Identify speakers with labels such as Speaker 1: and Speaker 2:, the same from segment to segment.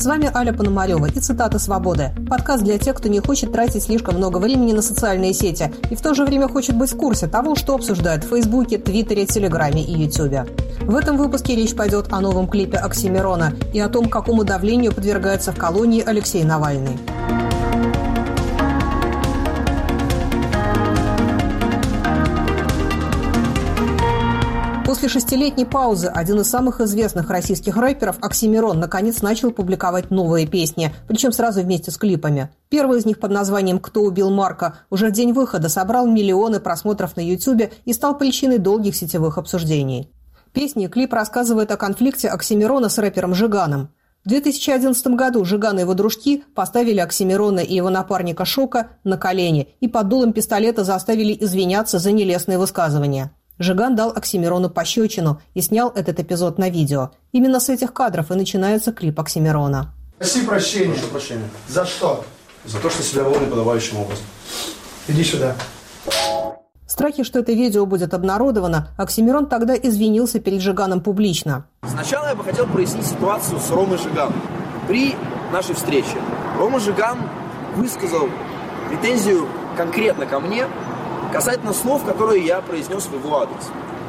Speaker 1: С вами Аля Пономарева и цитата «Свободы». Подкаст для тех, кто не хочет тратить слишком много времени на социальные сети и в то же время хочет быть в курсе того, что обсуждают в Фейсбуке, Твиттере, Телеграме и Ютубе. В этом выпуске речь пойдет о новом клипе Оксимирона и о том, какому давлению подвергается в колонии Алексей Навальный. После 6-летней паузы один из самых известных российских рэперов Оксимирон наконец начал публиковать новые песни, причем сразу вместе с клипами. Первый из них под названием «Кто убил Марка» уже в день выхода собрал миллионы просмотров на Ютубе и стал причиной долгих сетевых обсуждений. Песни и клип рассказывают о конфликте Оксимирона с рэпером Жиганом. В 2011 году Жиган и его дружки поставили Оксимирона и его напарника Шока на колени и под дулом пистолета заставили извиняться за нелестные высказывания. Жиган дал Оксимирону пощечину и снял этот эпизод на видео. Именно с этих кадров и начинается клип Оксимирона.
Speaker 2: Проси прощения.
Speaker 3: Прошу прощения.
Speaker 2: За что?
Speaker 3: За то, что себя вел неподобающим образом.
Speaker 2: Иди сюда.
Speaker 1: В страхе, что это видео будет обнародовано, Оксимирон тогда извинился перед Жиганом публично.
Speaker 4: Сначала я бы хотел прояснить ситуацию с Ромой Жиганом. При нашей встрече Рома Жиган высказал претензию конкретно ко мне касательно слов, которые я произнес в его адрес.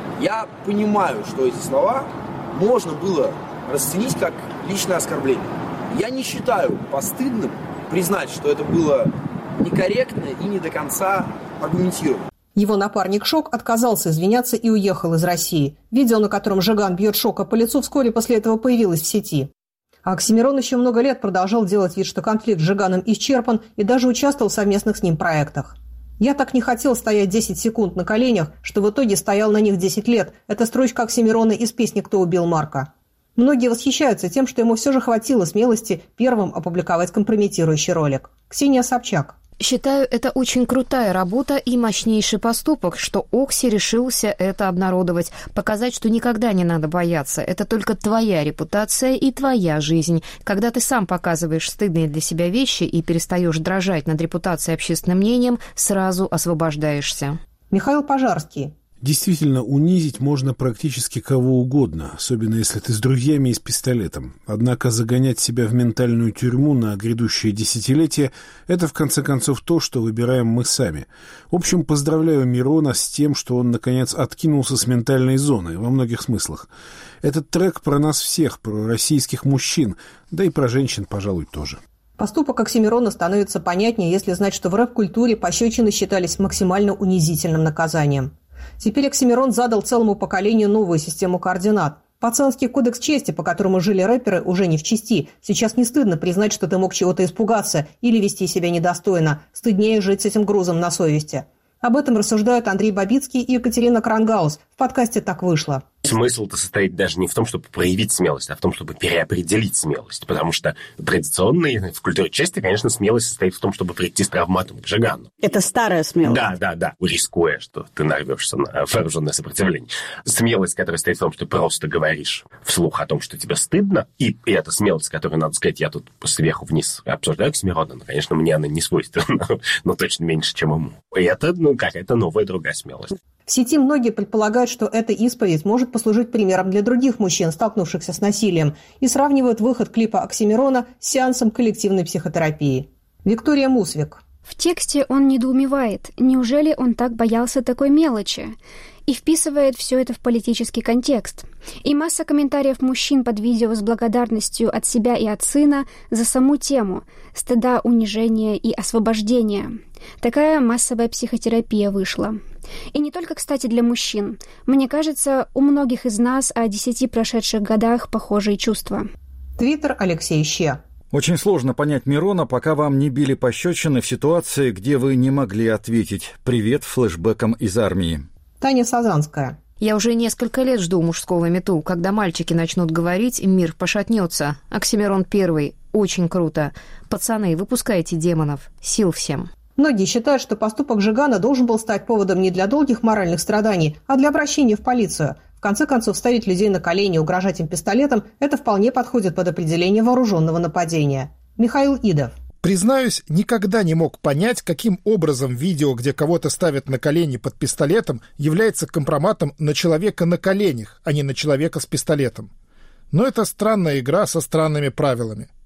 Speaker 4: Я понимаю, что эти слова можно было расценить как личное оскорбление. Я не считаю постыдным признать, что это было некорректно и не до конца аргументировано.
Speaker 1: Его напарник Шок отказался извиняться и уехал из России. Видео, на котором Жиган бьет Шока по лицу, вскоре после этого появилось в сети. А Оксимирон еще много лет продолжал делать вид, что конфликт с Жиганом исчерпан, и даже участвовал в совместных с ним проектах. «Я так не хотел стоять 10 секунд на коленях, что в итоге стоял на них 10 лет». Это строчка Оксимирона из песни «Кто убил Марка». Многие восхищаются тем, что ему все же хватило смелости первым опубликовать компрометирующий ролик. Ксения Собчак.
Speaker 5: Считаю, это очень крутая работа и мощнейший поступок, что Окси решился это обнародовать, показать, что никогда не надо бояться. Это только твоя репутация и твоя жизнь. Когда ты сам показываешь стыдные для себя вещи и перестаешь дрожать над репутацией и общественным мнением, сразу освобождаешься.
Speaker 1: Михаил Пожарский.
Speaker 6: Действительно, унизить можно практически кого угодно, особенно если ты с друзьями и с пистолетом. Однако загонять себя в ментальную тюрьму на грядущее десятилетие – это, в конце концов, то, что выбираем мы сами. В общем, поздравляю Мирона с тем, что он, наконец, откинулся с ментальной зоны во многих смыслах. Этот трек про нас всех, про российских мужчин, да и про женщин, пожалуй, тоже.
Speaker 1: Поступок Оксимирона становится понятнее, если знать, что в рэп-культуре пощечины считались максимально унизительным наказанием. Теперь Оксимирон задал целому поколению новую систему координат. Пацанский кодекс чести, по которому жили рэперы, уже не в чести. Сейчас не стыдно признать, что ты мог чего-то испугаться или вести себя недостойно. Стыднее жить с этим грузом на совести. Об этом рассуждают Андрей Бабицкий и Екатерина Крангаус. В подкасте «Так вышло».
Speaker 7: Смысл-то состоит даже не в том, чтобы проявить смелость, а в том, чтобы переопределить смелость. Потому что традиционно в культуре чести, конечно, смелость состоит в том, чтобы прийти с травматом к Жигану.
Speaker 8: Это старая смелость.
Speaker 7: Да. Рискуя, что ты нарвешься на вооруженное сопротивление. Смелость, которая состоит в том, что ты просто говоришь вслух о том, что тебе стыдно. И эта смелость, которую, надо сказать, я тут сверху вниз обсуждаю Оксимирона, но, конечно, мне она не свойственна, но точно меньше, чем ему. И это, какая-то новая другая смелость.
Speaker 1: В сети многие предполагают, что эта исповедь может послужить примером для других мужчин, столкнувшихся с насилием, и сравнивают выход клипа Оксимирона с сеансом коллективной психотерапии. Виктория Мусвик.
Speaker 9: В тексте он недоумевает, неужели он так боялся такой мелочи, и вписывает все это в политический контекст. И масса комментариев мужчин под видео с благодарностью от себя и от сына за саму тему стыда, унижения и освобождения. Такая массовая психотерапия вышла. И не только, кстати, для мужчин. Мне кажется, у многих из нас о 10 прошедших годах похожие чувства.
Speaker 1: Твиттер Алексей Ще.
Speaker 10: Очень сложно понять Мирона, пока вам не били пощечины в ситуации, где вы не могли ответить «Привет» флешбэком из армии.
Speaker 1: Таня Сазанская.
Speaker 5: Я уже несколько лет жду мужского мету. Когда мальчики начнут говорить, мир пошатнется. Оксимирон первый. Очень круто. Пацаны, выпускайте демонов. Сил всем.
Speaker 1: Многие считают, что поступок Жигана должен был стать поводом не для долгих моральных страданий, а для обращения в полицию. В конце концов, ставить людей на колени и угрожать им пистолетом – это вполне подходит под определение вооруженного нападения. Михаил Идов.
Speaker 2: Признаюсь, никогда не мог понять, каким образом видео, где кого-то ставят на колени под пистолетом, является компроматом на человека на коленях, а не на человека с пистолетом. Но это странная игра со странными правилами.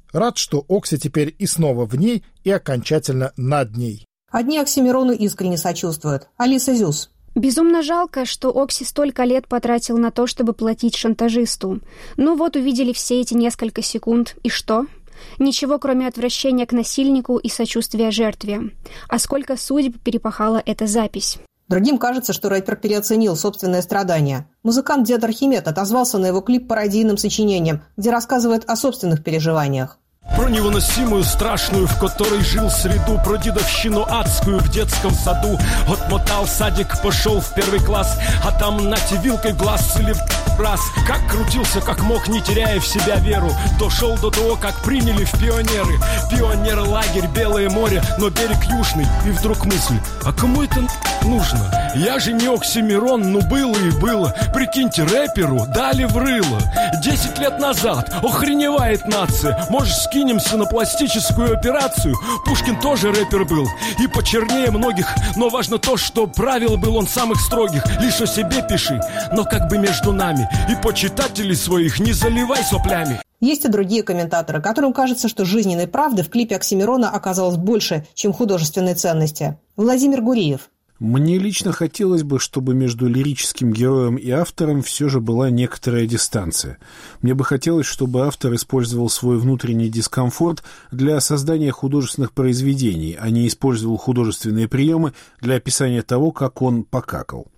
Speaker 2: Рад, что Окси теперь и снова в ней, и окончательно над ней.
Speaker 1: Одни Оксимирону искренне сочувствуют. Алиса Зюс.
Speaker 9: Безумно жалко, что Окси столько лет потратил на то, чтобы платить шантажисту. Ну вот увидели все эти несколько секунд, и что? Ничего, кроме отвращения к насильнику и сочувствия жертве. А сколько судеб перепахала эта запись.
Speaker 1: Другим кажется, что рэпер переоценил собственные страдания. Музыкант Дед Архимед отозвался на его клип пародийным сочинением, где рассказывает о собственных переживаниях.
Speaker 8: Про невыносимую, страшную, в которой жил среду, про дедовщину адскую в детском саду. Отмотал садик, пошел в 1 класс, а там нате вилкой в глаз или в раз. Как крутился, как мог, не теряя в себя веру. Дошел до того, как приняли в пионеры. Пионер, лагерь, Белое море, но берег южный. И вдруг мысль, а кому это нужно? Я же не Оксимирон, ну было и было. Прикиньте, рэперу дали в рыло. 10 лет назад, охреневает нация. Может, скинемся на пластическую операцию. Пушкин тоже рэпер был и почернее многих. Но важно то, что правил был он самых строгих. Лишь о себе пиши, но как бы между нами. И почитателей своих не заливай соплями.
Speaker 1: Есть и другие комментаторы, которым кажется, что жизненной правды в клипе Оксимирона оказалось больше, чем художественной ценности. Владимир Гуриев.
Speaker 6: Мне лично хотелось бы, чтобы между лирическим героем и автором все же была некоторая дистанция. Мне бы хотелось, чтобы автор использовал свой внутренний дискомфорт для создания художественных произведений, а не использовал художественные приемы для описания того, как он покакал.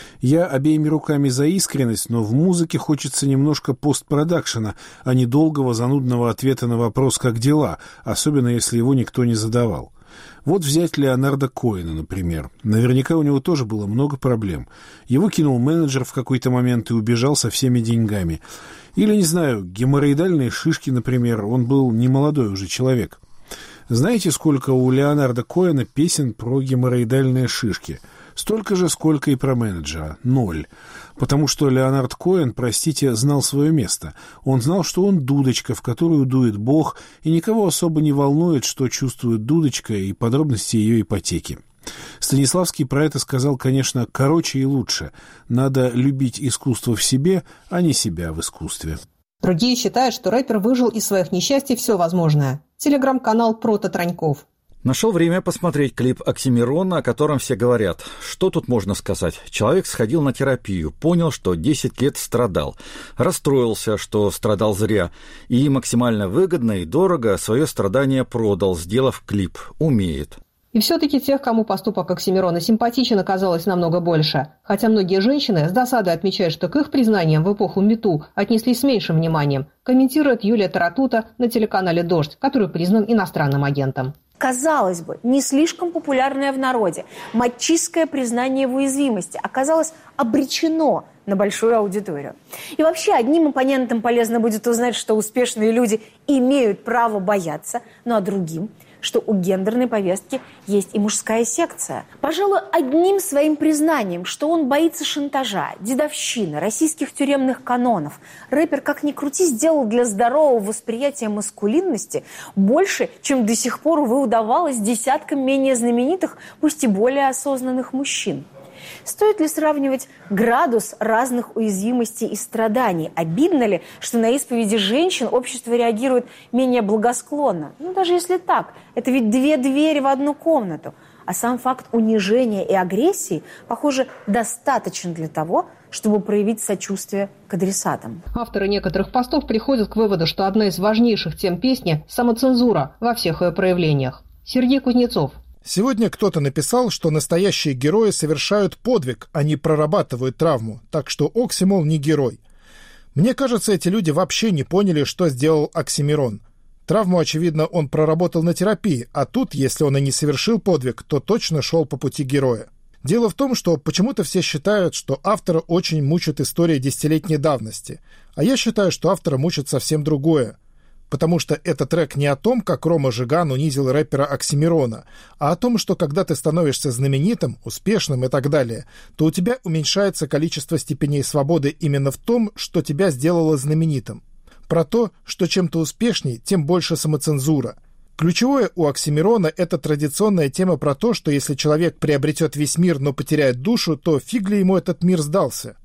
Speaker 6: Я обеими руками за искренность, но в музыке хочется немножко постпродакшена, а не долгого занудного ответа на вопрос «как дела?», особенно если его никто не задавал. Вот взять Леонарда Коэна, например. Наверняка у него тоже было много проблем. Его кинул менеджер в какой-то момент и убежал со всеми деньгами. Или, не знаю, геморроидальные шишки, например. Он был немолодой уже человек. Знаете, сколько у Леонарда Коэна песен про геморроидальные шишки? Столько же, сколько и про менеджера. 0. Потому что Леонард Коэн, простите, знал свое место. Он знал, что он дудочка, в которую дует Бог, и никого особо не волнует, что чувствует дудочка и подробности ее ипотеки. Станиславский про это сказал, конечно, короче и лучше. Надо любить искусство в себе, а не себя в искусстве.
Speaker 1: Другие считают, что рэпер выжил из своих несчастий все возможное. Телеграм-канал Прото Траньков.
Speaker 10: Нашел время посмотреть клип Оксимирона, о котором все говорят. Что тут можно сказать? Человек сходил на терапию, понял, что 10 лет страдал. Расстроился, что страдал зря. И максимально выгодно и дорого свое страдание продал, сделав клип. Умеет.
Speaker 1: И все-таки тех, кому поступок Оксимирона симпатичен, оказалось намного больше. Хотя многие женщины с досадой отмечают, что к их признаниям в эпоху МeToo отнеслись с меньшим вниманием, комментирует Юлия Таратута на телеканале «Дождь», который признан иностранным агентом.
Speaker 11: Казалось бы, не слишком популярное в народе мачистское признание в уязвимости оказалось обречено на большую аудиторию. И вообще одним оппонентам полезно будет узнать, что успешные люди имеют право бояться, ну а другим, что у гендерной повестки есть и мужская секция. Пожалуй, одним своим признанием, что он боится шантажа, дедовщины, российских тюремных канонов, рэпер, как ни крути, сделал для здорового восприятия маскулинности больше, чем до сих пор, увы, удавалось десяткам менее знаменитых, пусть и более осознанных мужчин. Стоит ли сравнивать градус разных уязвимостей и страданий? Обидно ли, что на исповеди женщин общество реагирует менее благосклонно? Ну, даже если так, это ведь 2 двери в одну комнату. А сам факт унижения и агрессии, похоже, достаточен для того, чтобы проявить сочувствие к адресатам.
Speaker 1: Авторы некоторых постов приходят к выводу, что одна из важнейших тем песни – самоцензура во всех ее проявлениях. Сергей Кузнецов.
Speaker 2: Сегодня кто-то написал, что настоящие герои совершают подвиг, а не прорабатывают травму, так что Окси, мол, не герой. Мне кажется, эти люди вообще не поняли, что сделал Оксимирон. Травму, очевидно, он проработал на терапии, а тут, если он и не совершил подвиг, то точно шел по пути героя. Дело в том, что почему-то все считают, что автора очень мучит история десятилетней давности, а я считаю, что автора мучит совсем другое. Потому что этот трек не о том, как Рома Жиган унизил рэпера Оксимирона, а о том, что когда ты становишься знаменитым, успешным и так далее, то у тебя уменьшается количество степеней свободы именно в том, что тебя сделало знаменитым. Про то, что чем ты успешней, тем больше самоцензура. Ключевое у Оксимирона – это традиционная тема про то, что если человек приобретет весь мир, но потеряет душу, то фиг ли ему этот мир сдался.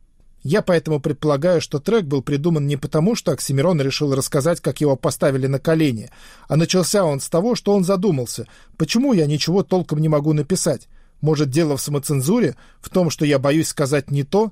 Speaker 2: Я поэтому предполагаю, что трек был придуман не потому, что Оксимирон решил рассказать, как его поставили на колени, а начался он с того, что он задумался, почему я ничего толком не могу написать. Может, дело в самоцензуре, в том, что я боюсь сказать не то?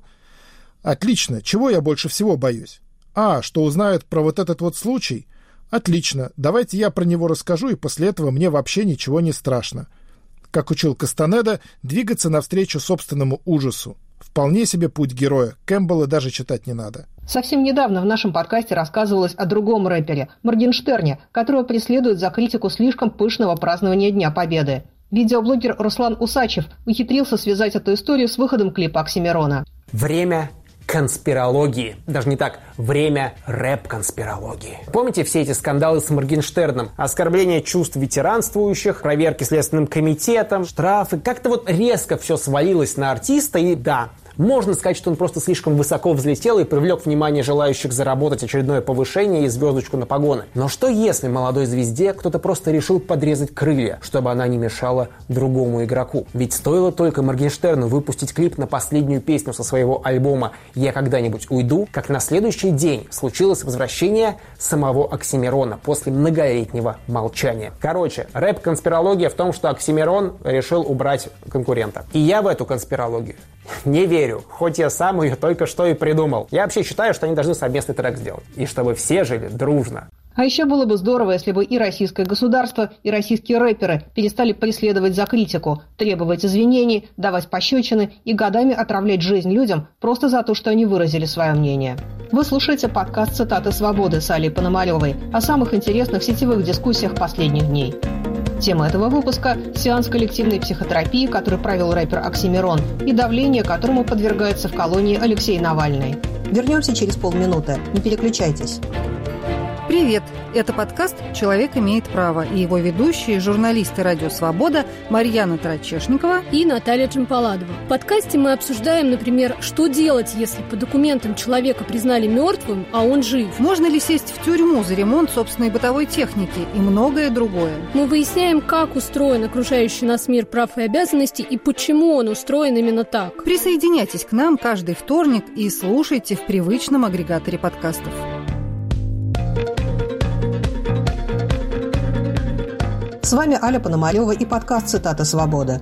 Speaker 2: Отлично, чего я больше всего боюсь? Что узнают про вот этот вот случай? Отлично, давайте я про него расскажу, и после этого мне вообще ничего не страшно. Как учил Кастанеда, двигаться навстречу собственному ужасу. Вполне себе путь героя. Кэмпбелла даже читать не надо.
Speaker 1: Совсем недавно в нашем подкасте рассказывалось о другом рэпере, Моргенштерне, которого преследуют за критику слишком пышного празднования Дня Победы. Видеоблогер Руслан Усачев ухитрился связать эту историю с выходом клипа Оксимирона.
Speaker 12: Время конспирологии. Даже не так. Время рэп-конспирологии. Помните все эти скандалы с Моргенштерном? Оскорбление чувств ветеранствующих, проверки Следственным комитетом, штрафы. Как-то вот резко все свалилось на артиста. И да, можно сказать, что он просто слишком высоко взлетел и привлек внимание желающих заработать очередное повышение и звездочку на погоны. Но что если молодой звезде кто-то просто решил подрезать крылья, чтобы она не мешала другому игроку? Ведь стоило только Моргенштерну выпустить клип на последнюю песню со своего альбома «Я когда-нибудь уйду», как на следующий день случилось возвращение самого Оксимирона после многолетнего молчания. Короче, рэп-конспирология в том, что Оксимирон решил убрать конкурента. И я в эту конспирологию не верю, хоть я сам ее только что и придумал. Я вообще считаю, что они должны совместный трек сделать. И чтобы все жили дружно.
Speaker 1: А еще было бы здорово, если бы и российское государство, и российские рэперы перестали преследовать за критику, требовать извинений, давать пощечины и годами отравлять жизнь людям просто за то, что они выразили свое мнение. Вы слушаете подкаст «Цитаты свободы» с Алей Пономаревой о самых интересных сетевых дискуссиях последних дней. Тема этого выпуска – сеанс коллективной психотерапии, который провел рэпер Оксимирон, и давление, которому подвергается в колонии Алексей Навальный. Вернемся через полминуты. Не переключайтесь.
Speaker 13: Привет! Это подкаст «Человек имеет право» и его ведущие, журналисты «Радио Свобода» Марьяна Трачешникова
Speaker 14: и Наталья Джампаладова. В подкасте мы обсуждаем, например, что делать, если по документам человека признали мертвым, а он жив.
Speaker 13: Можно ли сесть в тюрьму за ремонт собственной бытовой техники и многое другое.
Speaker 14: Мы выясняем, как устроен окружающий нас мир прав и обязанностей и почему он устроен именно так.
Speaker 13: Присоединяйтесь к нам каждый вторник и слушайте в привычном агрегаторе подкастов.
Speaker 1: С вами Аля Пономарева и подкаст «Цитаты свободы».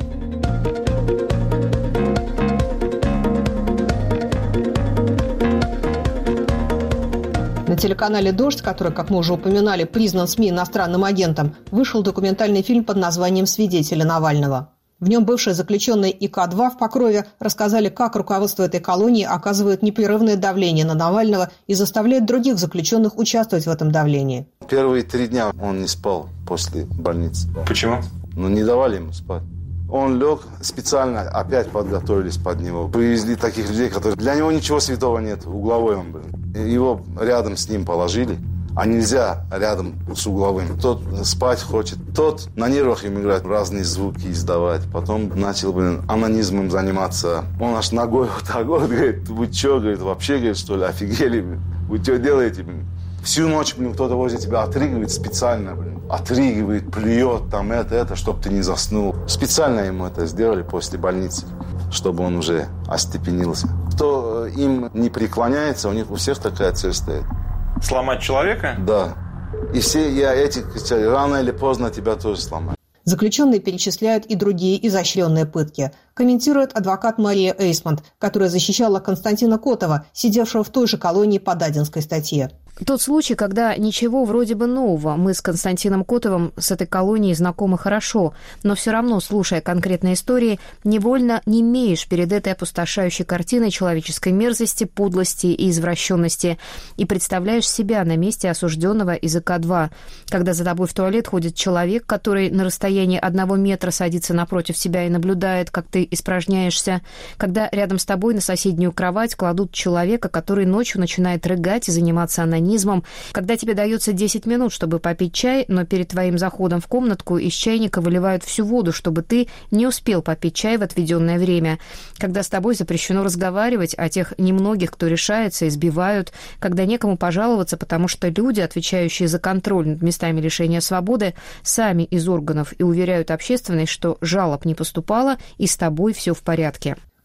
Speaker 1: На телеканале «Дождь», который, как мы уже упоминали, признан СМИ иностранным агентом, вышел документальный фильм под названием «Свидетели Навального». В нем бывшие заключенные ИК-2 в Покрове рассказали, как руководство этой колонии оказывает непрерывное давление на Навального и заставляет других заключенных участвовать в этом давлении.
Speaker 15: Первые 3 дня он не спал после больницы.
Speaker 3: Почему?
Speaker 15: Не давали ему спать. Он лег, специально опять подготовились под него. Привезли таких людей, которые... Для него ничего святого нет, угловой он был. Его рядом с ним положили. А нельзя рядом с угловым. Тот спать хочет, тот на нервах им играет, разные звуки издавать. Потом начал, анонизмом заниматься. Он аж ногой вот так вот, говорит, вы что, говорит, вообще, говорит, что ли, офигели, вы что делаете, Всю ночь, кто-то возле тебя отрыгивает специально, отрыгивает, плюет, там это, чтобы ты не заснул. Специально ему это сделали после больницы, чтобы он уже остепенился. Кто им не преклоняется, у них у всех такая цель стоит.
Speaker 3: Сломать человека?
Speaker 15: Да. И все эти кричали, рано или поздно тебя тоже сломают.
Speaker 1: Заключенные перечисляют и другие изощренные пытки. Комментирует адвокат Мария Эйсмонт, которая защищала Константина Котова, сидевшего в той же колонии по Дадинской статье.
Speaker 5: Тот случай, когда ничего вроде бы нового. Мы с Константином Котовым с этой колонией знакомы хорошо, но все равно, слушая конкретные истории, невольно немеешь перед этой опустошающей картиной человеческой мерзости, подлости и извращенности и представляешь себя на месте осужденного из ИК-2, когда за тобой в туалет ходит человек, который на расстоянии 1 метра садится напротив тебя и наблюдает, как ты испражняешься, когда рядом с тобой на соседнюю кровать кладут человека, который ночью начинает рыгать и заниматься анонизмом, когда тебе дается 10 минут, чтобы попить чай, но перед твоим заходом в комнатку из чайника выливают всю воду, чтобы ты не успел попить чай в отведенное время, когда с тобой запрещено разговаривать, а тех немногих, кто решается, избивают, когда некому пожаловаться, потому что люди, отвечающие за контроль над местами лишения свободы, сами из органов и уверяют общественность, что жалоб не поступало и с тобой все в порядке.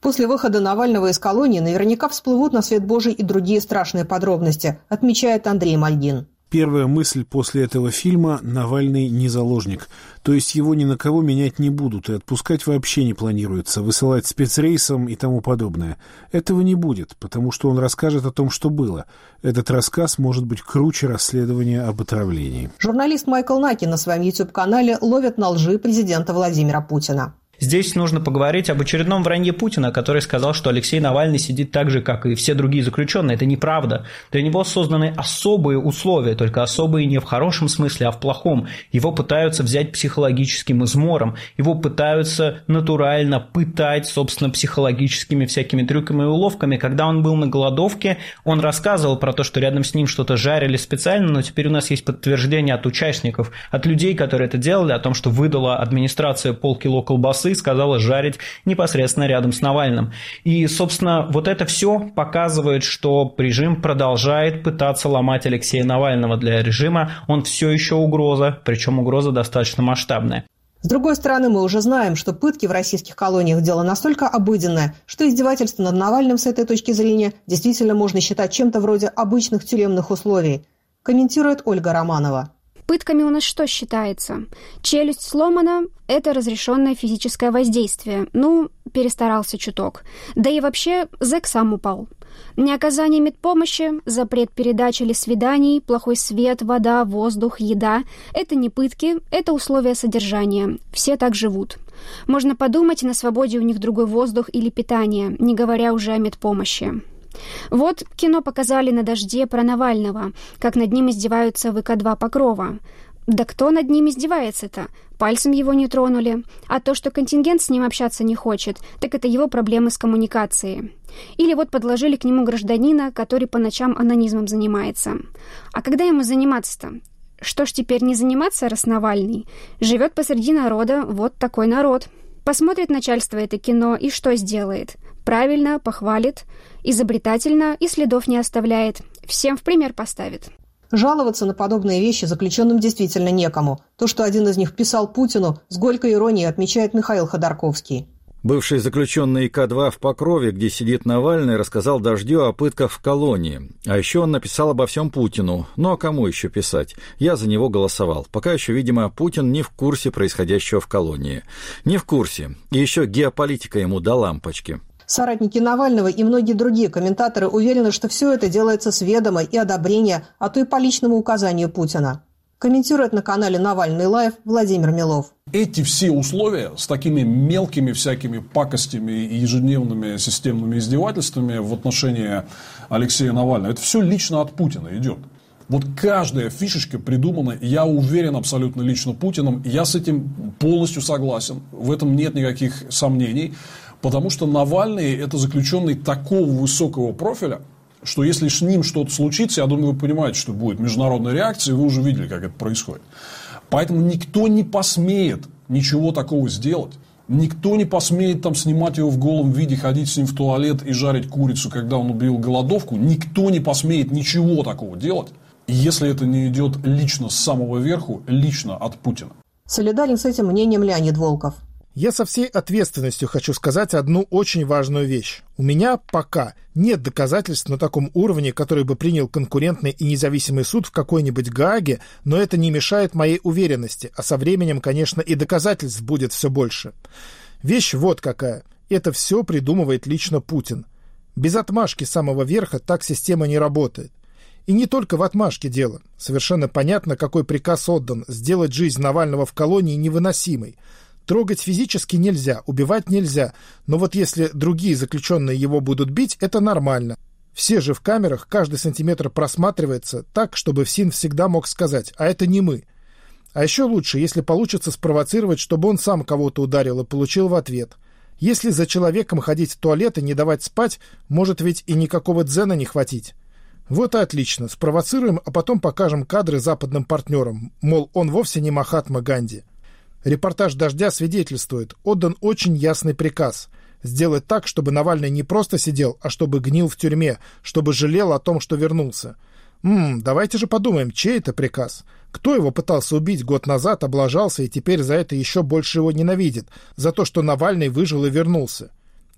Speaker 1: После выхода Навального из колонии наверняка всплывут на свет Божий и другие страшные подробности, отмечает Андрей Мальгин.
Speaker 6: Первая мысль после этого фильма – Навальный не заложник. То есть его ни на кого менять не будут и отпускать вообще не планируется, высылать спецрейсом и тому подобное. Этого не будет, потому что он расскажет о том, что было. Этот рассказ может быть круче расследования об отравлении.
Speaker 1: Журналист Майкл Наки на своем YouTube-канале ловит на лжи президента Владимира Путина.
Speaker 16: Здесь нужно поговорить об очередном вранье Путина, который сказал, что Алексей Навальный сидит так же, как и все другие заключенные. Это неправда. Для него созданы особые условия, только особые не в хорошем смысле, а в плохом. Его пытаются взять психологическим измором, его пытаются натурально пытать, собственно, психологическими всякими трюками и уловками. Когда он был на голодовке, он рассказывал про то, что рядом с ним что-то жарили специально, но теперь у нас есть подтверждение от участников, от людей, которые это делали, о том, что выдала администрация полкило колбасы и сказала жарить непосредственно рядом с Навальным. И, собственно, вот это все показывает, что режим продолжает пытаться ломать Алексея Навального. Для режима он все еще угроза, причем угроза достаточно масштабная.
Speaker 1: С другой стороны, мы уже знаем, что пытки в российских колониях – дело настолько обыденное, что издевательство над Навальным с этой точки зрения действительно можно считать чем-то вроде обычных тюремных условий, комментирует Ольга Романова.
Speaker 9: Пытками у нас что считается? Челюсть сломана – это разрешенное физическое воздействие. Ну, перестарался чуток. Да и вообще, зэк сам упал. Неоказание медпомощи, запрет передач или свиданий, плохой свет, вода, воздух, еда – это не пытки, это условия содержания. Все так живут. Можно подумать, на свободе у них другой воздух или питание, не говоря уже о медпомощи. Вот кино показали на «Дожде» про Навального, как над ним издеваются ВК-2 Покрова. Да кто над ним издевается-то? Пальцем его не тронули. А то, что контингент с ним общаться не хочет, так это его проблемы с коммуникацией. Или вот подложили к нему гражданина, который по ночам анонизмом занимается. А когда ему заниматься-то? Что ж теперь не заниматься, раз Навальный? Живет посреди народа, вот такой народ. Посмотрит начальство это кино и что сделает? Правильно, похвалит, изобретательно и следов не оставляет. Всем в пример поставит.
Speaker 1: Жаловаться на подобные вещи заключенным действительно некому. То, что один из них писал Путину, с горькой иронией отмечает Михаил Ходорковский.
Speaker 10: Бывший заключенный К2 в Покрове, где сидит Навальный, рассказал «Дождю» о пытках в колонии. А еще он написал обо всем Путину. Ну а кому еще писать? Я за него голосовал. Пока еще, видимо, Путин не в курсе происходящего в колонии. Не в курсе. И еще геополитика ему до лампочки.
Speaker 1: Соратники Навального и многие другие комментаторы уверены, что все это делается с ведома и одобрения, а то и по личному указанию Путина. Комментирует на канале «Навальный Лайв» Владимир Милов.
Speaker 17: Эти все условия с такими мелкими всякими пакостями и ежедневными системными издевательствами в отношении Алексея Навального, это все лично от Путина идет. Вот каждая фишечка придумана, я уверен, абсолютно лично Путиным. Я с этим полностью согласен. В этом нет никаких сомнений. Потому что Навальный – это заключенный такого высокого профиля, что если с ним что-то случится, я думаю, вы понимаете, что будет международная реакция, и вы уже видели, как это происходит. Поэтому никто не посмеет ничего такого сделать. Никто не посмеет там снимать его в голом виде, ходить с ним в туалет и жарить курицу, когда он убил голодовку. Никто не посмеет ничего такого делать, если это не идет лично с самого верху, лично от Путина.
Speaker 1: Солидарен с этим мнением Леонид Волков.
Speaker 2: Я со всей ответственностью хочу сказать одну очень важную вещь. У меня пока нет доказательств на таком уровне, который бы принял конкурентный и независимый суд в какой-нибудь Гааге, но это не мешает моей уверенности, а со временем, конечно, и доказательств будет все больше. Вещь вот какая. Это все придумывает лично Путин. Без отмашки самого верха так система не работает. И не только в отмашке дело. Совершенно понятно, какой приказ отдан – сделать жизнь Навального в колонии невыносимой. Трогать физически нельзя, убивать нельзя, но вот если другие заключенные его будут бить, это нормально. Все же в камерах, каждый сантиметр просматривается так, чтобы ФСИН всегда мог сказать «а это не мы». А еще лучше, если получится спровоцировать, чтобы он сам кого-то ударил и получил в ответ. Если за человеком ходить в туалет и не давать спать, может ведь и никакого дзена не хватить. Вот и отлично, спровоцируем, а потом покажем кадры западным партнерам, мол, он вовсе не Махатма Ганди. Репортаж «Дождя» свидетельствует, отдан очень ясный приказ – сделать так, чтобы Навальный не просто сидел, а чтобы гнил в тюрьме, чтобы жалел о том, что вернулся. Давайте же подумаем, чей это приказ? Кто его пытался убить год назад, облажался и теперь за это еще больше его ненавидит, за то, что Навальный выжил и вернулся?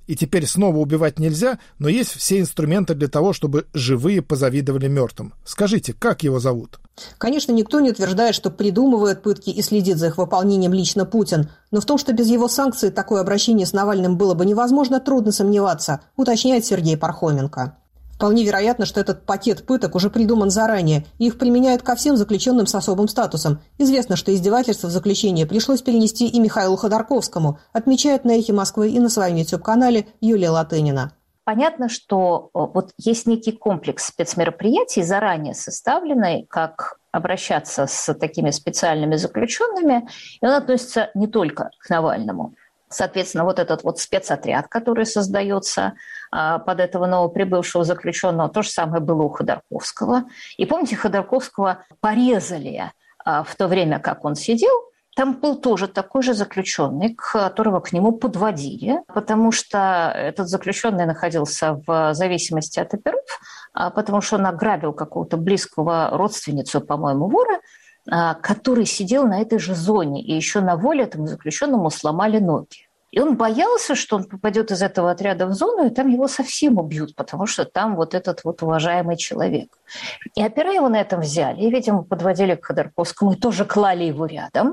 Speaker 2: и теперь снова убивать нельзя, но есть все инструменты для того, чтобы живые позавидовали мертвым. Скажите, как его зовут?
Speaker 1: Конечно, никто не утверждает, что придумывает пытки и следит за их выполнением лично Путин. Но в том, что без его санкций такое обращение с Навальным было бы невозможно, трудно сомневаться, уточняет Сергей Пархоменко. Вполне вероятно, что этот пакет пыток уже придуман заранее, и их применяют ко всем заключенным с особым статусом. Известно, что издевательства в заключение пришлось перенести и Михаилу Ходорковскому, отмечает на «Эхе Москвы» и на своем YouTube-канале Юлия Латынина.
Speaker 18: Понятно, что вот есть некий комплекс спецмероприятий, заранее составленный, как обращаться с такими специальными заключенными, и он относится не только к Навальному. Соответственно, вот этот вот спецотряд, который создается под этого новоприбывшего заключенного, то же самое было у Ходорковского. И помните, Ходорковского порезали в то время, как он сидел. Там был тоже такой же заключенный, которого к нему подводили, потому что этот заключенный находился в зависимости от оперов, потому что он ограбил какого-то близкого родственницу, по-моему, вора, который сидел на этой же зоне, и еще на воле этому заключенному сломали ноги. И он боялся, что он попадет из этого отряда в зону, и там его совсем убьют, потому что там вот этот вот уважаемый человек. И опера его на этом взяли, и, видимо, подводили к Ходорковскому, и тоже клали его рядом.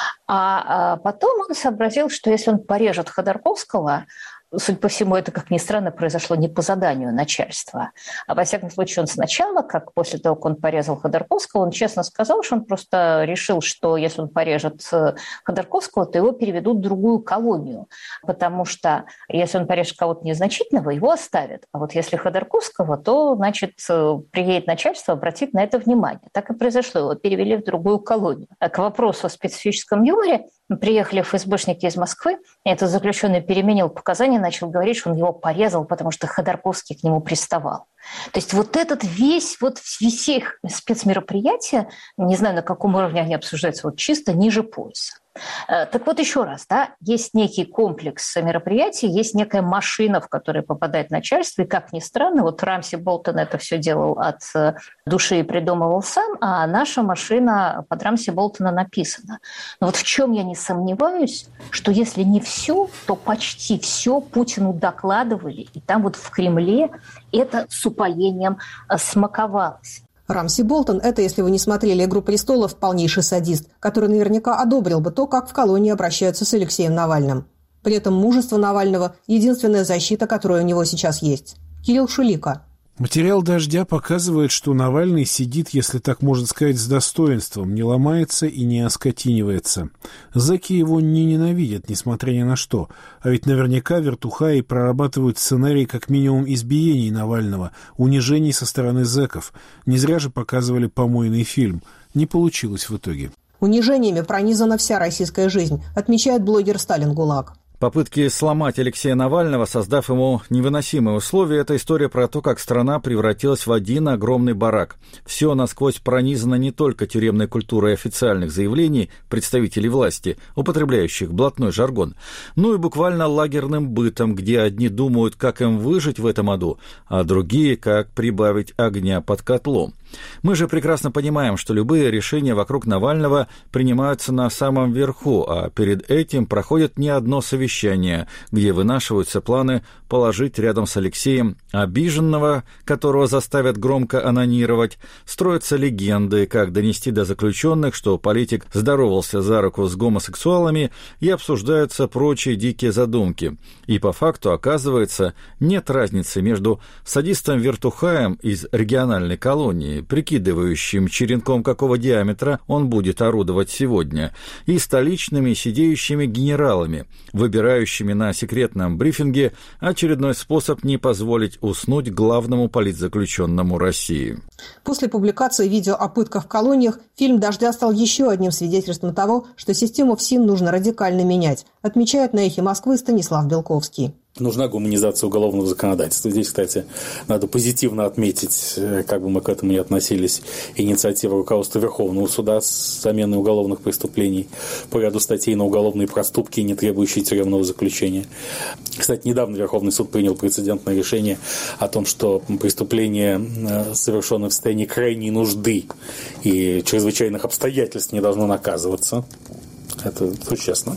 Speaker 18: А потом он сообразил, что если он порежет Ходорковского, судя по всему, это, как ни странно, произошло не по заданию начальства. А во всяком случае, он сначала, как после того, как он порезал Ходорковского, он честно сказал, что он просто решил, что если он порежет Ходорковского, то его переведут в другую колонию. Потому что если он порежет кого-то незначительного, его оставят. А вот если Ходорковского, то, значит, приедет начальство, обратит на это внимание. Так и произошло. Его перевели в другую колонию. А к вопросу о специфическом юморе, приехали ФСБшники из Москвы, и этот заключенный переменил показания, начал говорить, что он его порезал, потому что Ходорковский к нему приставал. То есть вот этот весь их спецмероприятия, не знаю, на каком уровне они обсуждаются, вот чисто ниже пояса. Так вот еще раз, да, есть некий комплекс мероприятий, есть некая машина, в которой попадает начальство, и, как ни странно, вот Рамси Болтон это все делал от души и придумывал сам, а наша машина под Рамси Болтона написана. Но вот в чем я не сомневаюсь, что если не все, то почти все Путину докладывали, и там вот в Кремле это с упоением смаковалось.
Speaker 1: Рамси Болтон – это, если вы не смотрели «Игру престолов», полнейший садист, который наверняка одобрил бы то, как в колонии обращаются с Алексеем Навальным. При этом мужество Навального – единственная защита, которая у него сейчас есть. Кирилл Шулика.
Speaker 6: Материал «Дождя» показывает, что Навальный сидит, если так можно сказать, с достоинством, не ломается и не оскотинивается. Зэки его не ненавидят, несмотря ни на что. А ведь наверняка вертухаи прорабатывают сценарий как минимум избиений Навального, унижений со стороны зэков. Не зря же показывали помойный фильм. Не получилось в итоге.
Speaker 1: Унижениями пронизана вся российская жизнь, отмечает блогер Сталин ГУЛАГ.
Speaker 10: Попытки сломать Алексея Навального, создав ему невыносимые условия, это история про то, как страна превратилась в один огромный барак. Все насквозь пронизано не только тюремной культурой официальных заявлений представителей власти, употребляющих блатной жаргон, но и буквально лагерным бытом, где одни думают, как им выжить в этом аду, а другие, как прибавить огня под котлом. Мы же прекрасно понимаем, что любые решения вокруг Навального принимаются на самом верху, а перед этим проходит не одно совещание, где вынашиваются планы положить рядом с Алексеем обиженного, которого заставят громко анонировать, строятся легенды, как донести до заключенных, что политик здоровался за руку с гомосексуалами, и обсуждаются прочие дикие задумки. И по факту, оказывается, нет разницы между садистом-вертухаем из региональной колонии, прикидывающим черенком какого диаметра он будет орудовать сегодня, и столичными сидеющими генералами, выбирающими на секретном брифинге очередной способ не позволить уснуть главному политзаключенному России.
Speaker 1: После публикации видео о пытках в колониях фильм «Дождя» стал еще одним свидетельством того, что систему ФСИН нужно радикально менять, отмечает на «Эхе Москвы» Станислав Белковский.
Speaker 19: Нужна гуманизация уголовного законодательства. Здесь, кстати, надо позитивно отметить, как бы мы к этому ни относились, инициативу руководства Верховного суда с заменой уголовных преступлений по ряду статей на уголовные проступки, не требующие тюремного заключения. Кстати, недавно Верховный суд принял прецедентное решение о том, что преступление, совершенное в состоянии крайней нужды и чрезвычайных обстоятельств, не должно наказываться. Это существенно.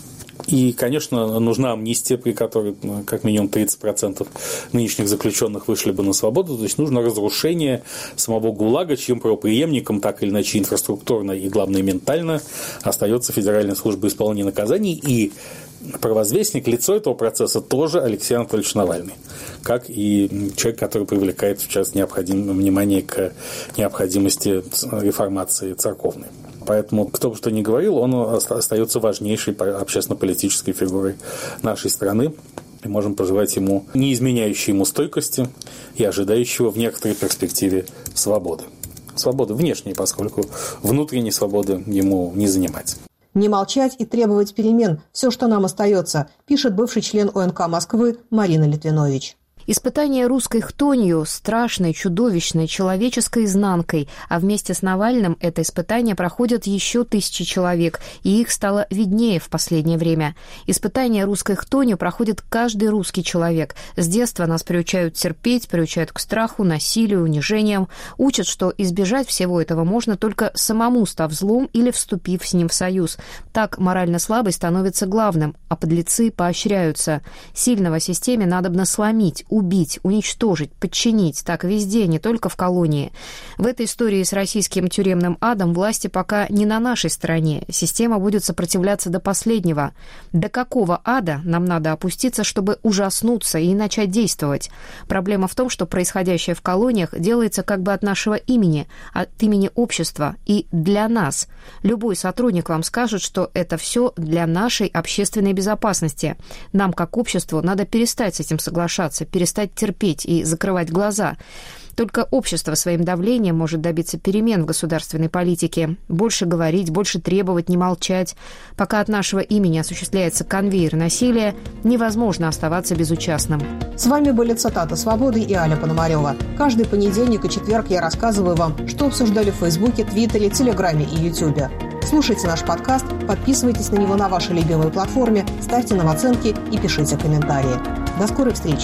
Speaker 19: И, конечно, нужна амнистия, при которой как минимум 30% нынешних заключенных вышли бы на свободу. То есть нужно разрушение самого ГУЛАГа, чьим правопреемником так или иначе инфраструктурно и, главное, ментально остается Федеральная служба исполнения наказаний. И провозвестник, лицо этого процесса тоже Алексей Анатольевич Навальный, как и человек, который привлекает сейчас необходимое внимание к необходимости реформации церковной. Поэтому, кто бы что ни говорил, он остается важнейшей общественно-политической фигурой нашей страны. И можем пожелать ему не изменяющей ему стойкости и ожидающего в некоторой перспективе свободы. Свободы внешней, поскольку внутренней свободы ему не занимать.
Speaker 1: Не молчать и требовать перемен – все, что нам остается, пишет бывший член ОНК Москвы Марина Литвинович.
Speaker 5: Испытание русской хтонью страшной, чудовищной, человеческой изнанкой, а вместе с Навальным это испытание проходят еще тысячи человек, и их стало виднее в последнее время. Испытание русской хтонью проходит каждый русский человек. С детства нас приучают терпеть, приучают к страху, насилию, унижениям, учат, что избежать всего этого можно только самому став злом или вступив с ним в союз. Так морально слабый становится главным, а подлецы поощряются. Сильного системе надобно сломить, убить, уничтожить, подчинить. Так везде, не только в колонии. В этой истории с российским тюремным адом власти пока не на нашей стороне. Система будет сопротивляться до последнего. До какого ада нам надо опуститься, чтобы ужаснуться и начать действовать? Проблема в том, что происходящее в колониях делается как бы от нашего имени, от имени общества и для нас. Любой сотрудник вам скажет, что это все для нашей общественной безопасности. Нам, как обществу, надо перестать с этим соглашаться, перестать терпеть и закрывать глаза. Только общество своим давлением может добиться перемен в государственной политике. Больше говорить, больше требовать, не молчать. Пока от нашего имени осуществляется конвейер насилия, невозможно оставаться безучастным.
Speaker 1: С вами были цитаты «Свободы» и Аля Пономарева. Каждый понедельник и четверг я рассказываю вам, что обсуждали в Фейсбуке, Твиттере, Телеграме и Ютубе. Слушайте наш подкаст, подписывайтесь на него на вашей любимой платформе, ставьте нам оценки и пишите комментарии. До скорой встречи!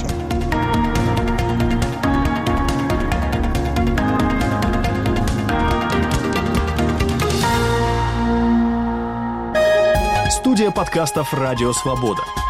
Speaker 20: Студия подкастов «Радио Свобода».